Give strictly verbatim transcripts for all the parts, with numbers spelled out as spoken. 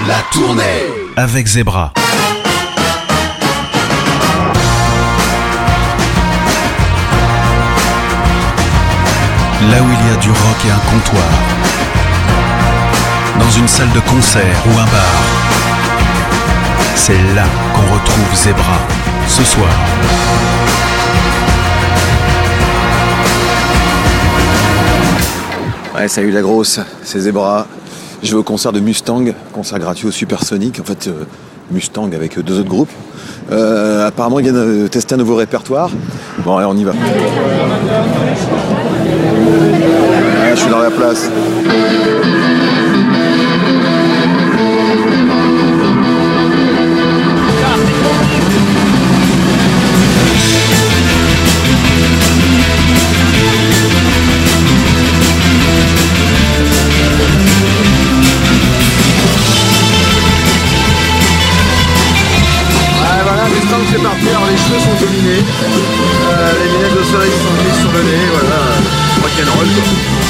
La tournée avec Zebra. Là où il y a du rock et un comptoir, dans une salle de concert ou un bar, c'est là qu'on retrouve Zebra, ce soir. Ouais, salut la grosse, c'est Zebra. Je vais au concert de Mustang, concert gratuit au Supersonic, en fait euh, Mustang avec deux autres groupes. Euh, apparemment ils viennent tester un nouveau répertoire. Bon allez, on y va. Ouais, je suis dans la place. C'est parti, alors les cheveux sont dominés, euh, les lunettes de soleil sont mises sur le nez, voilà, rock'n'roll quoi.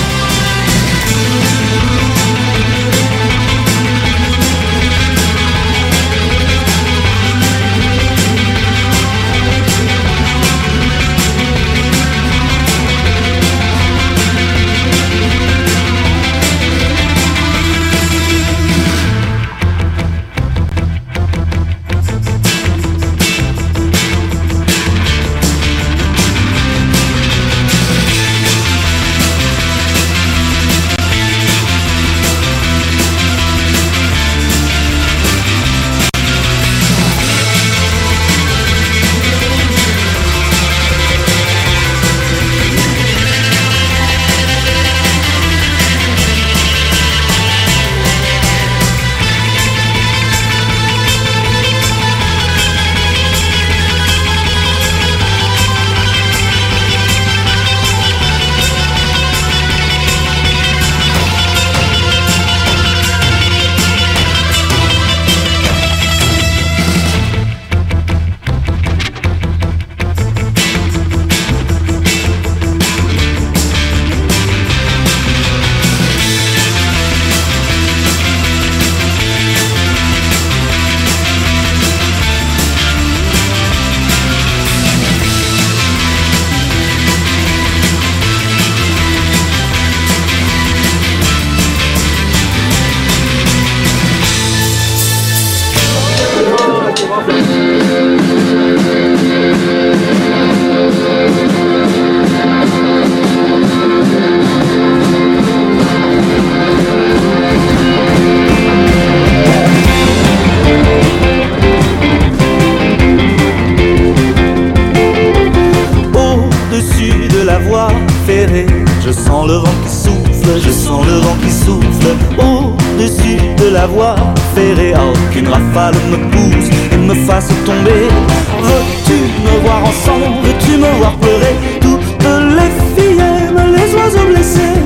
Je sens le vent qui souffle, je sens le vent qui souffle au-dessus de la voie ferrée. Oh, qu'une rafale me pousse et me fasse tomber. Veux-tu me voir ensemble, veux-tu me voir pleurer? Toutes les filles aiment les oiseaux blessés.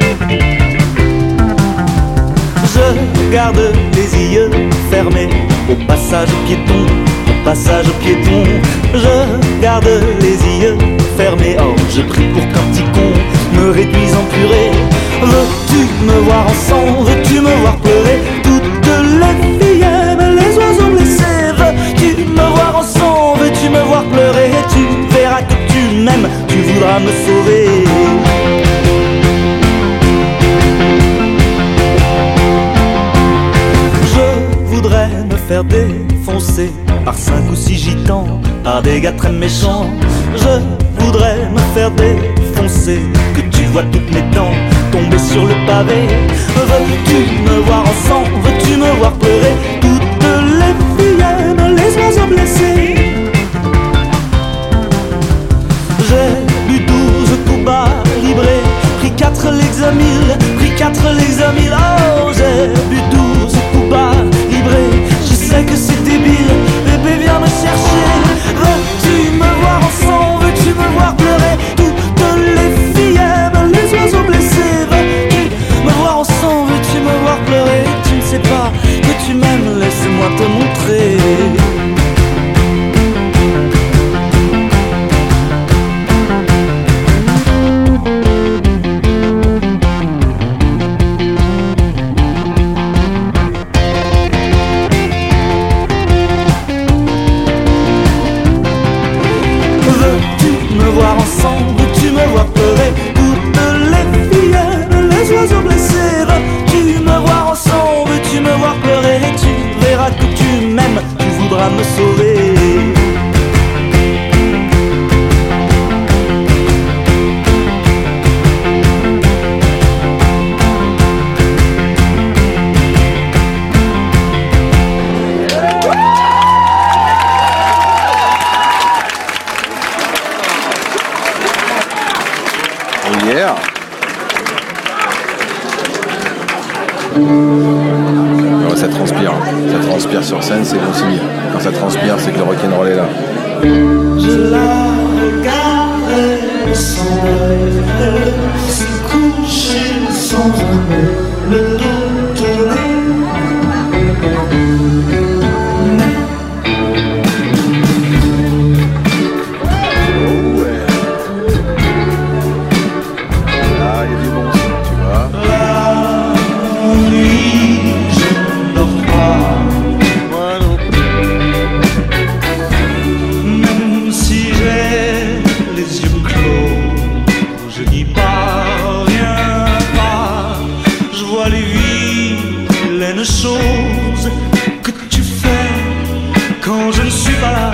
Je garde les yeux fermés au passage piéton, au passage piéton. Je garde les yeux fermés, oh, je prie pour qu'un petit con me réduise en purée. Veux-tu me voir ensemble, veux-tu me voir pleurer? Toutes les filles aiment les oiseaux blessés. Veux-tu me voir ensemble, veux-tu me voir pleurer? Tu verras que tu m'aimes, tu voudras me sauver. Je voudrais me faire défoncer par cinq ou six gitans, par des gars très méchants. Je voudrais me faire défoncer, que tu vois toutes mes dents tomber sur le pavé. Veux-tu me voir ensemble, veux-tu me voir pleurer? Toutes les filles aiment les oiseaux blessés. J'ai bu douze coups bas librés, pris quatre l'examile, pris quatre l'examile. Oh, j'ai bu douze coups bas librés. Je sais que c'est débile, bébé viens me chercher. Veux-tu me voir ensemble, veux-tu me voir pleurer? Toutes les filles aiment les oiseaux blessés. Veux-tu me voir ensemble, veux-tu me voir pleurer? Tu ne sais pas que tu m'aimes, laisse-moi te montrer. Alors, ça transpire, ça transpire sur scène, c'est bon signe. Quand ça transpire, c'est que le rock'n'roll est là. Je la regardais sans rêve, se coucher sans un le dos tourné. Choses que tu fais quand je ne suis pas là.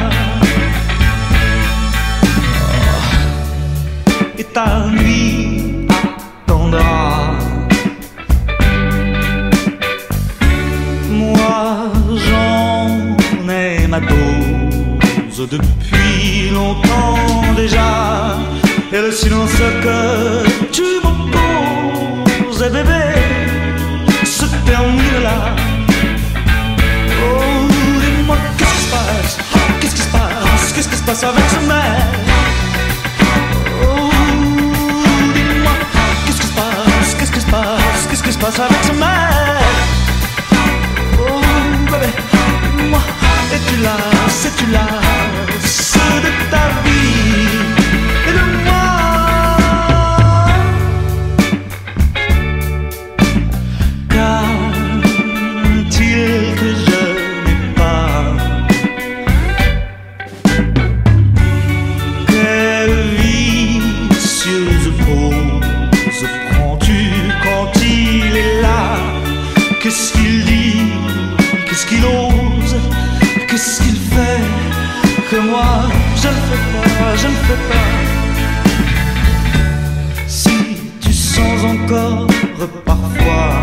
Oh. Et ta nuit attendra. Moi j'en ai ma dose depuis longtemps déjà. Et le silence que tu m'opposes, bébé, se termine là. Oh, dis-moi, qu'est-ce qui se passe? Qu'est-ce qui se passe? Qu'est-ce qui se passe avec ce mec? Oh, dis-moi, qu'est-ce qui se passe? Qu'est-ce qui se passe? Qu'est-ce qui se passe avec ce mec? Oh, bébé, dis-moi, es-tu là? Sais-tu là? Ce de ta vie et de moi. Qu'est-ce qu'il dit, qu'est-ce qu'il ose, qu'est-ce qu'il fait que moi je ne fais pas, je ne fais pas. Si tu sens encore parfois,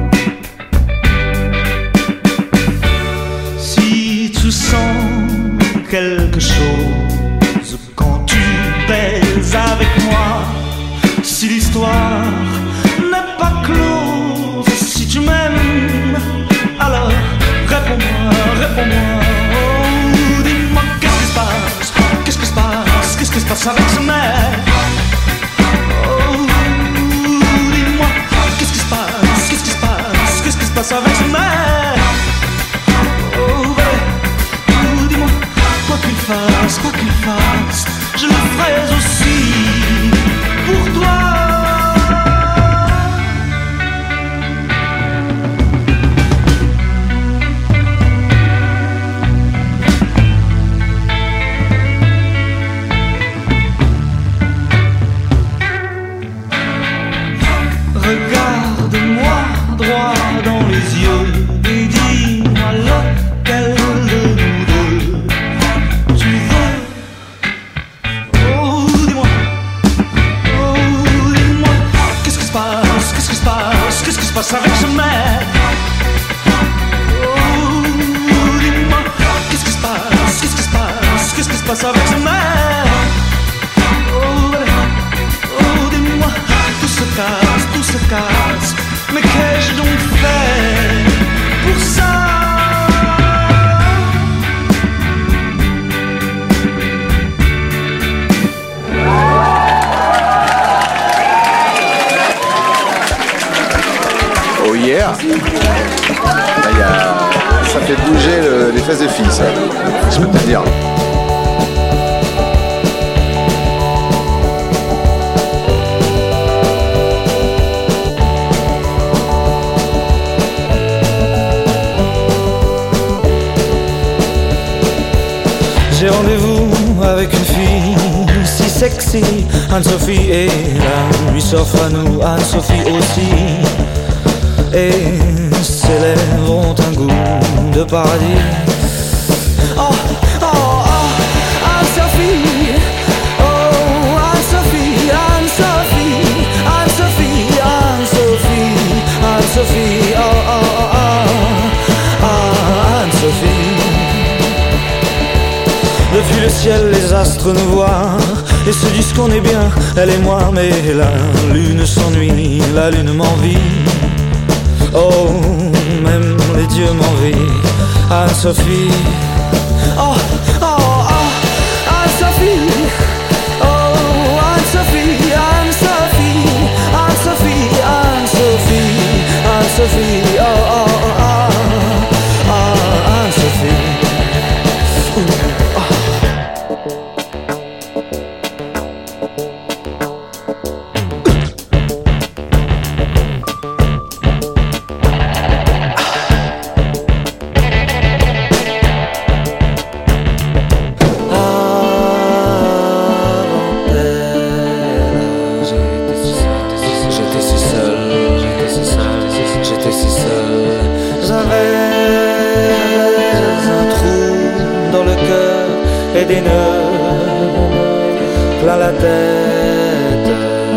si tu sens quelque chose quand tu baises avec moi, si l'histoire n'est pas close, si tu m'aimes, alors réponds-moi, réponds-moi. Oh, dis-moi, qu'est-ce qui se passe? Qu'est-ce qui se passe? Qu'est-ce qui se passe avec ce mec? Oh, dis-moi, qu'est-ce qui se passe? Qu'est-ce qui se passe? Qu'est-ce qui se passe avec ce mec? Oh, ouais. Oh, dis-moi, quoi qu'il fasse, quoi qu'il fasse, je le ferai aussi pour toi. Regarde-moi droit dans les yeux et dis-moi lequel de nous deux tu veux. Oh, dis-moi, oh, dis-moi, qu'est-ce qui se passe, qu'est-ce qui se passe, qu'est-ce qui se passe avec ce mec? Oh, dis-moi, qu'est-ce qui se passe, qu'est-ce qui se passe, qu'est-ce qui se passe avec ce mec? Oh, oh, dis-moi, tout se casse, tout se casse, mais qu'ai-je donc fait pour ça? Oh yeah! Là, y a... Ça fait bouger le... les fesses des filles, ça. Je peux te dire. J'ai rendez-vous avec une fille si sexy, Anne-Sophie, et la nuit s'offre à nous, Anne-Sophie aussi. Et ses lèvres ont un goût de paradis. Oh, oh, oh, Anne-Sophie, oh, Anne-Sophie, Anne-Sophie, Anne-Sophie, Anne-Sophie, Anne-Sophie, oh, oh, oh, oh, oh, Anne-Sophie. Depuis le ciel, les astres nous voient et se disent qu'on est bien, elle et moi. Mais la lune s'ennuie, la lune m'envie. Oh, même les dieux m'envient. Anne-Sophie. Oh, oh, oh, Anne-Sophie. Oh, Anne-Sophie, Anne-Sophie, Anne-Sophie, Anne-Sophie, Anne-Sophie. Oh, oh, oh, oh, Anne-Sophie. Ooh, oh. Des nœuds plein la tête.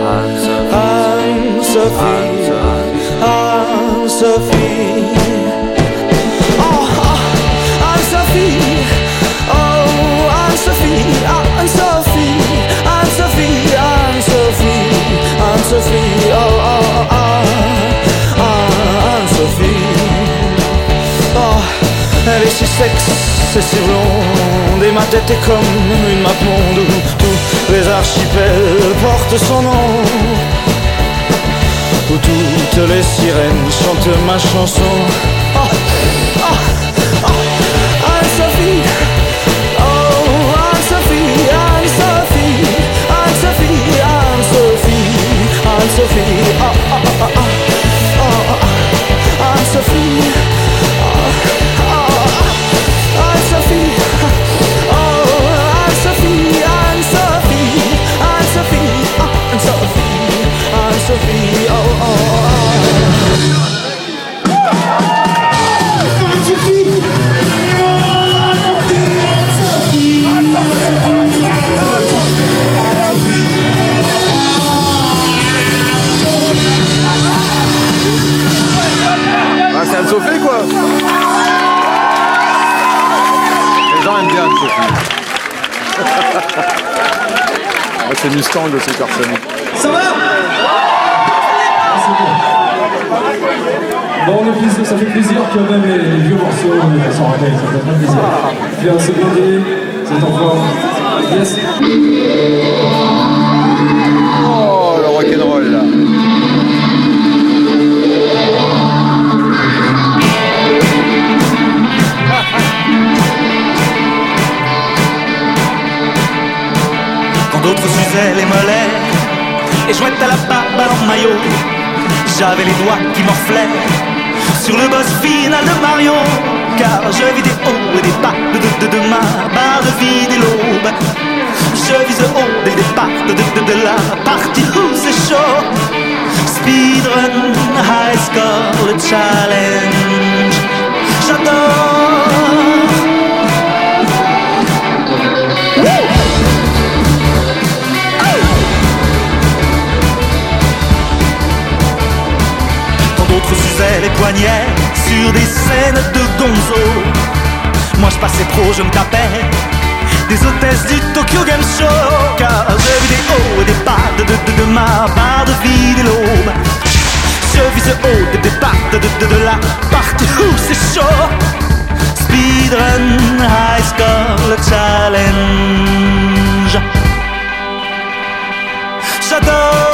Anne-Sophie, Anne-Sophie. Oh, oh, Anne-Sophie. Oh, Anne-Sophie, Anne-Sophie, Anne-Sophie, Anne-Sophie, Anne-Sophie. Oh, oh, oh, oh, Anne-Sophie. Oh, elle est si sexe, c'est si blonde, et ma tête est comme une map monde où tous les archipels portent son nom, où toutes les sirènes chantent ma chanson. Oh, oh, oh, Anne-Sophie. Oh, Anne-Sophie, Anne-Sophie, Anne-Sophie, Anne-Sophie, Anne-Sophie. Oh, oh, oh, oh, oh, oh, Anne-Sophie. Anne-Sophie, oh, Anne-Sophie, Anne-Sophie, Anne-Sophie, Anne-Sophie, Anne-Sophie, oh, oh, oh. Ah, c'est Anne-Sophie quoi. Les gens aiment bien Anne-Sophie. Ah, c'est Mustang de Supersonic. Ça va? Bon, le plaisir, ça fait plaisir que même les, les vieux morceaux s'en rappellent, ça fait très plaisir. Bien, c'est blindé, c'est en forme. Yes. Oh, le rock'n'roll là. Quand d'autres s'usaient les mollets et jouaient à la barbe à leur maillot, j'avais les doigts qui morflaient sur le boss final de Mario. Car je vis des hauts et des bas de, de, de, de ma barre de vie dès l'aube. Je vise haut dès le départ de, de, de, de la partie où c'est chaud. Speedrun, high score, le challenge, j'adore. D'autres s'usaient les poignets sur des scènes de gonzo. Moi je passais pro, je me tapais des hôtesses du Tokyo Game Show. Car je vis des hauts et des bas de, de, de, de ma barre de vie dès l'aube. Je vise haut des départs de, de, de, de la partie où c'est chaud. Speedrun, high score, le challenge, j'adore.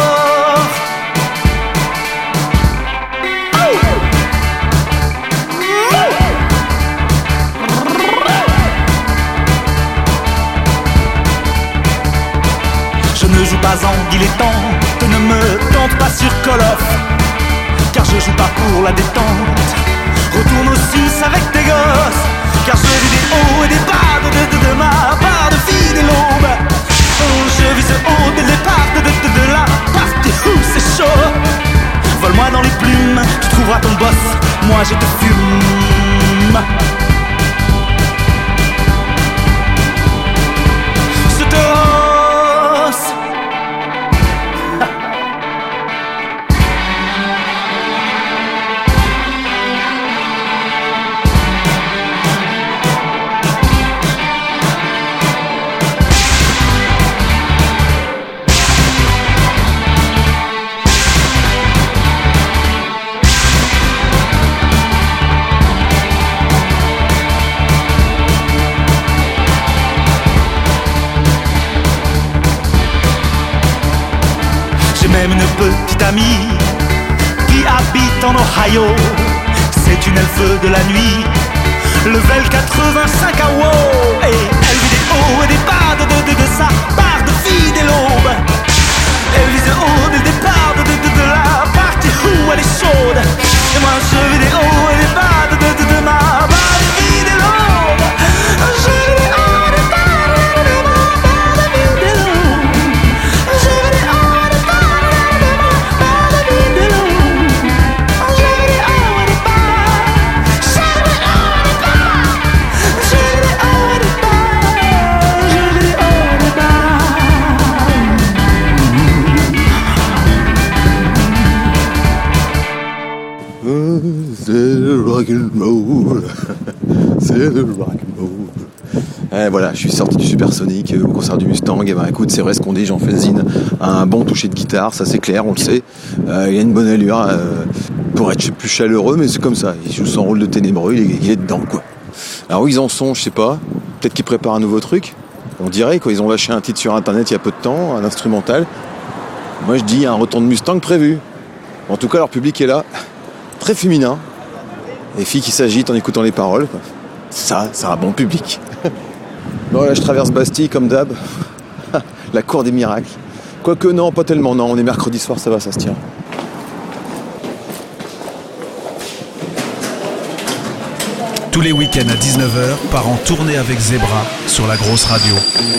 Je joue pas en dilettante, ne me tente pas sur Call of, car je joue pas pour la détente. Retourne au Suisse avec tes gosses, car je vis des hauts et des bas de, de, de, de ma part de vie dès l'aube. Oh, je vise haut dès le départ de, de, de, de la partie où c'est chaud. Vole-moi dans les plumes, tu trouveras ton boss, moi je te fume. Je te rosse. même une petite amie qui habite en Ohio. C'est une elfe de la nuit, level quatre-vingt-cinq à wow. Et elle vit des hauts et des bas de, de, de, de sa part de fille dès l'aube. Elle vit des hauts et des bas de, de, de, de la partie où elle est chaude. Et moi je vis des hauts et des bas de, de, de, de ma part de fille dès l'aube. Je vis des hauts et des bas de, de, de ma part de fille dès l'aube. Je vis des hauts et des bas de, de ma part de fille dès l'aube. Je vis des hauts et des bas. Je vis des hauts et des bas. Je vis des hauts et des bas. Je vis des hauts et des bas. C'est le rock'n'roll. C'est le rock'n'roll. Et voilà, je suis sorti du Supersonic au concert du Mustang. Et ben écoute, c'est vrai ce qu'on dit, Jean Felsine a un bon toucher de guitare, ça c'est clair, on le sait. Euh, il a une bonne allure euh, pour être plus chaleureux, mais c'est comme ça. Il joue son rôle de ténébreux, il est, il est dedans quoi. Alors où ils en sont, je sais pas. Peut-être qu'ils préparent un nouveau truc. On dirait quoi, ils ont lâché un titre sur internet il y a peu de temps, un instrumental. Moi je dis un retour de Mustang prévu. En tout cas, leur public est là. Très féminin, les filles qui s'agitent en écoutant les paroles, quoi. Ça, c'est un bon public. Bon là je traverse Bastille comme d'hab, la cour des miracles. Quoique non, pas tellement, non, on est mercredi soir, ça va, ça se tient. Tous les week-ends à dix-neuf heures, part en tournée avec Zebra sur la grosse radio.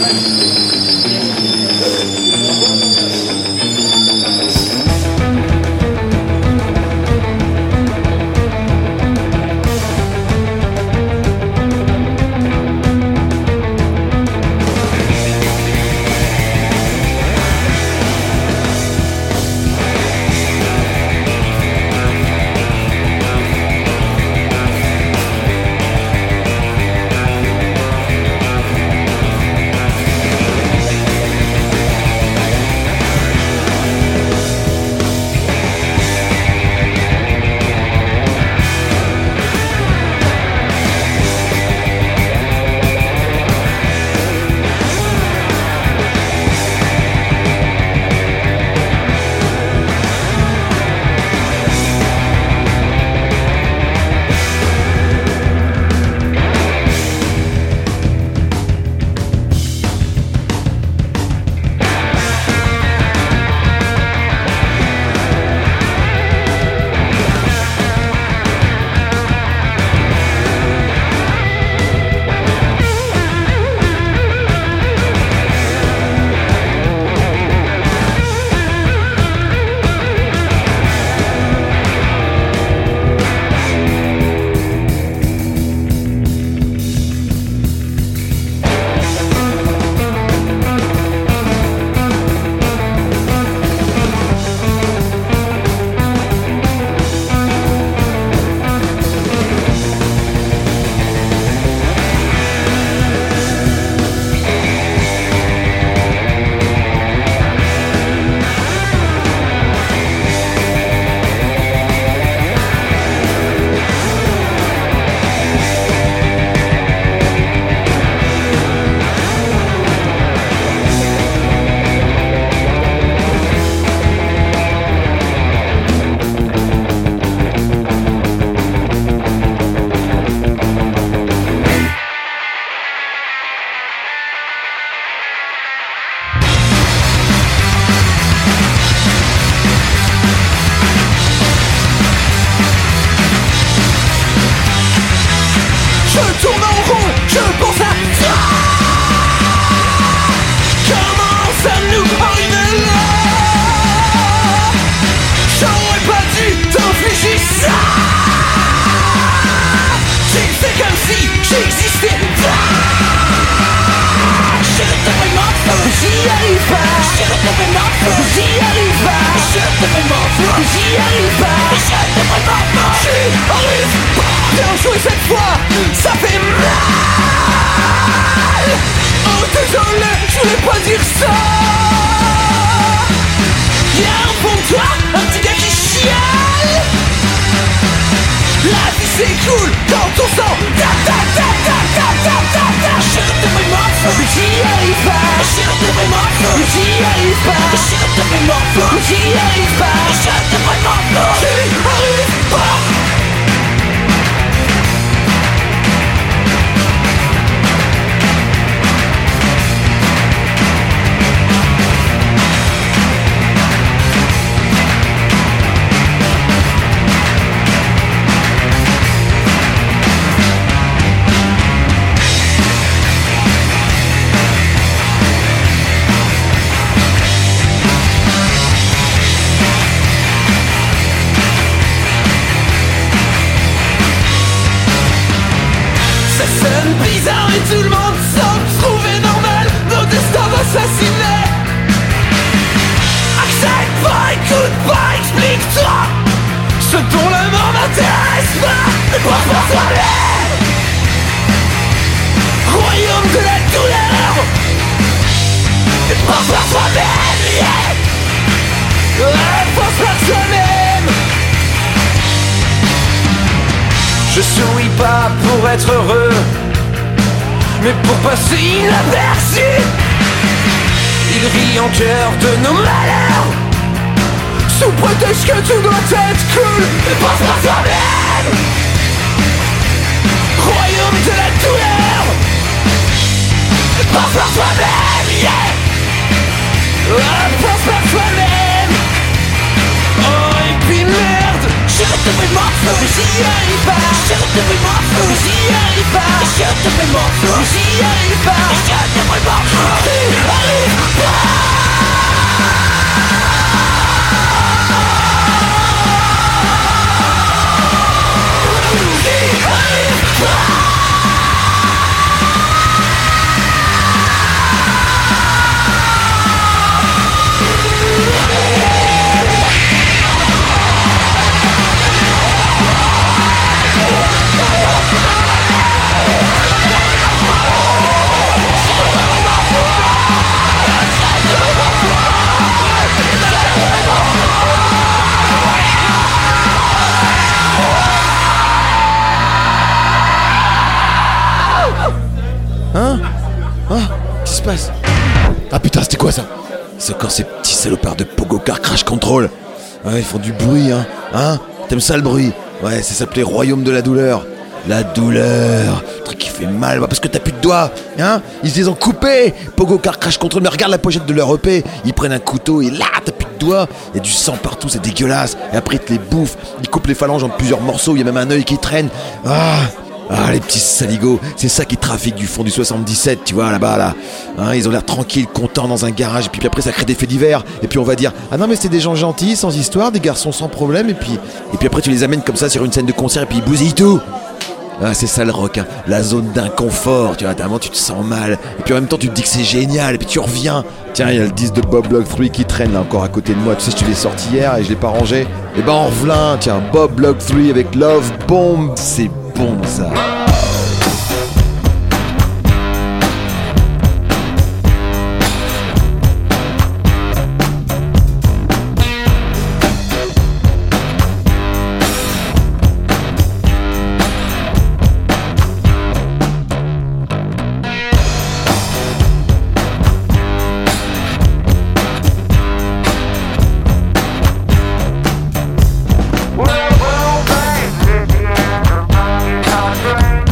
J'y arrive pas, je ne vraiment pas. J'y arrive pas. Bien joué cette fois, ça fait mal. Oh désolé, je voulais pas dire ça. Y'a un fond de toi, un petit gars qui chiale. La vie s'écoule dans ton sang. Ta ta ta ta ta ta ta ta. J'écoute vraiment faux, mais j'y arrive pas. J'écoute vraiment faux, mais j'y arrive pas. J'écoute vraiment faux, mais j'y arrive pas. J'écoute vraiment faux, j'y arrive pas. Bizarre et tout le monde semble trouver normal. Nos destins assassinés. Accepte pas, écoute pas, explique-toi. Ce dont la mort n'intéresse pas. Pense par toi-même. Royaume de la douleur. Pense par toi-même, yeah. Pense par toi-même. Je souris pas pour être heureux, mais pour passer inaperçu. Il rit en cœur de nos malheurs, sous prétexte que tout doit être cool. Mais pense par toi-même. Royaume de la douleur. Pense par toi-même, yeah. Pense par toi-même. Oh et puis merde, j'écoute vraiment faux, mais j'y arrive pas. J'écoute vraiment faux, mais j'y arrive pas. J'écoute vraiment faux, mais j'y arrive pas. J'écoute vraiment faux, j'y arrive pas. Hein? Hein? Qu'est-ce qui se passe? Ah putain, c'était quoi ça? C'est quand ces petits salopards de Pogo Car Crash Control. Ouais, ils font du bruit, hein? Hein? T'aimes ça le bruit? Ouais, ça s'appelait Royaume de la douleur. La douleur, le truc qui fait mal, bah parce que t'as plus de doigts, hein? Ils se les ont coupés. Pogo Car Crash Control, mais regarde la pochette de leur E P. Ils prennent un couteau et là, t'as plus de doigts. Il y a du sang partout, c'est dégueulasse. Et après, ils te les bouffent. Ils coupent les phalanges en plusieurs morceaux. Il y a même un œil qui traîne. Ah! Ah, les petits saligots, c'est ça qui trafique du fond du soixante-dix-sept, tu vois, là-bas, là. Hein, ils ont l'air tranquilles, contents dans un garage, et puis après ça crée des faits divers, et puis on va dire, ah non mais c'était des gens gentils, sans histoire, des garçons sans problème, et puis, et puis après tu les amènes comme ça sur une scène de concert, et puis ils bousillent tout. Ah, c'est ça le rock, hein. La zone d'inconfort, tu vois, à un moment tu te sens mal, et puis en même temps tu te dis que c'est génial, et puis tu reviens. Tiens, il y a le disque de Bob Log trois qui traîne là encore à côté de moi, tu sais, je te l'ai sorti hier et je l'ai pas rangé. Et ben en v'là, tiens, Bob Log trois avec Love Bomb, c'est bon ça. Well, well, baby, yeah, the money I drink.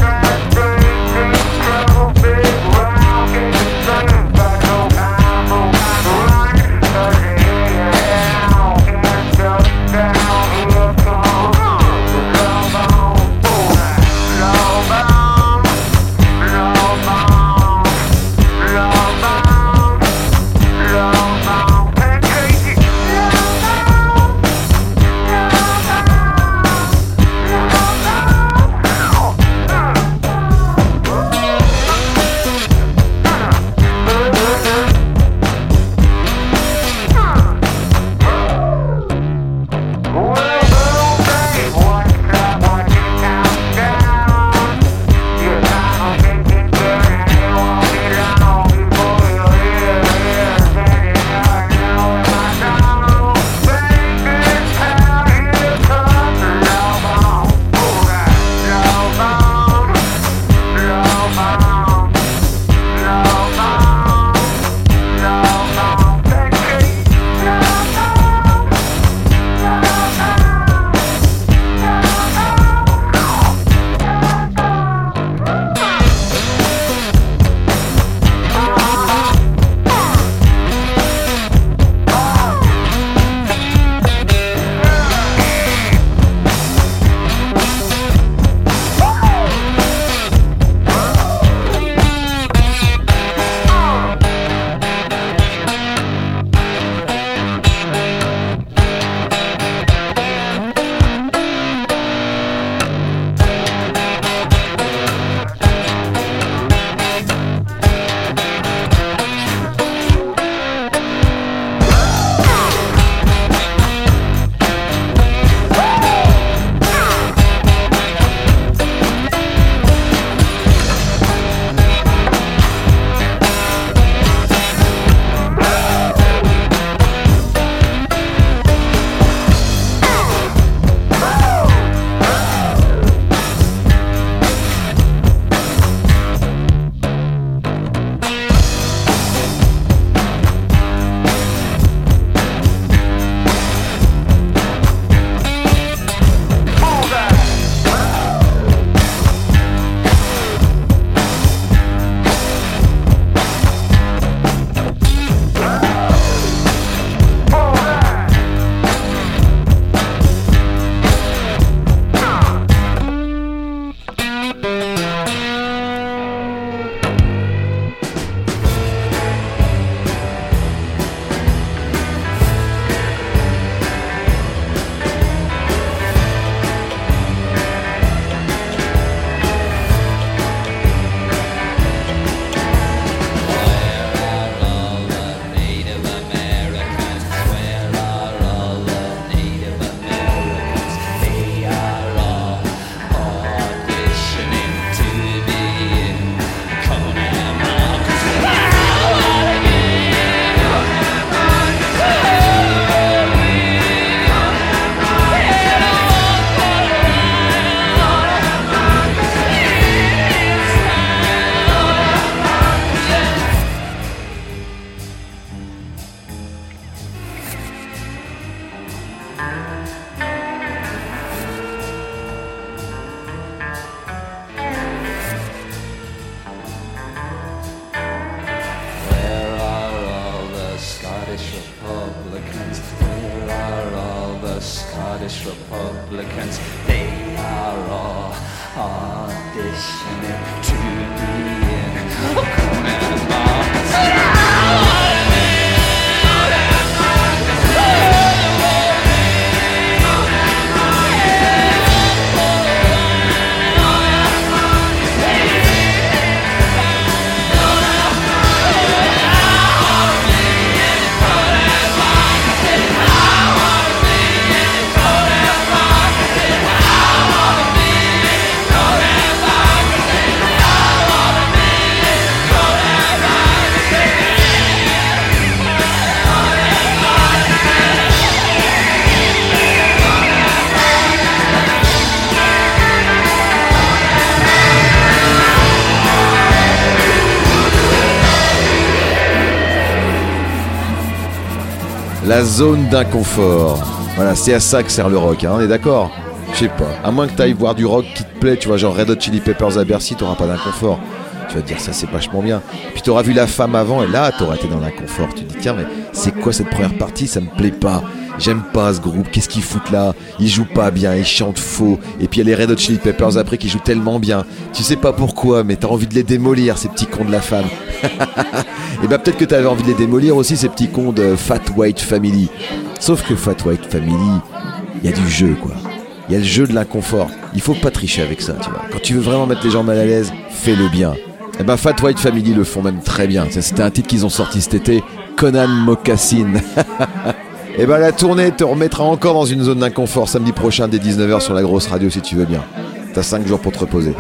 La zone d'inconfort. Voilà, c'est à ça que sert le rock, hein, on est d'accord ? Je sais pas. À moins que t'ailles voir du rock qui te plaît, tu vois, genre Red Hot Chili Peppers à Bercy, t'auras pas d'inconfort. Tu vas te dire, ça c'est vachement bien. Puis t'auras vu la femme avant, et là t'auras été dans l'inconfort. Tu te dis, tiens, mais c'est quoi cette première partie ? Ça me plaît pas. J'aime pas ce groupe, qu'est-ce qu'ils foutent là ? Ils jouent pas bien, ils chantent faux. Et puis il y a les Red Hot Chili Peppers après qui jouent tellement bien. Tu sais pas pourquoi, mais t'as envie de les démolir, ces petits cons de la femme. Et bah peut-être que t'avais envie de les démolir aussi, ces petits cons de Fat White Family. Sauf que Fat White Family, il y a du jeu quoi. Il y a le jeu de l'inconfort. Il faut pas tricher avec ça, tu vois. Quand tu veux vraiment mettre les gens mal à l'aise, fais-le bien. Et ben Fat White Family le font même très bien. C'était un titre qu'ils ont sorti cet été, Conan Mocassin. Et ben la tournée te remettra encore dans une zone d'inconfort samedi prochain dès dix-neuf heures sur la grosse radio si tu veux bien. T'as cinq jours pour te reposer.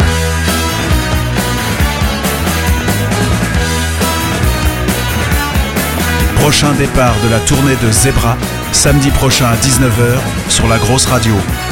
Prochain départ de la tournée de Zebra, samedi prochain à dix-neuf heures sur la grosse radio.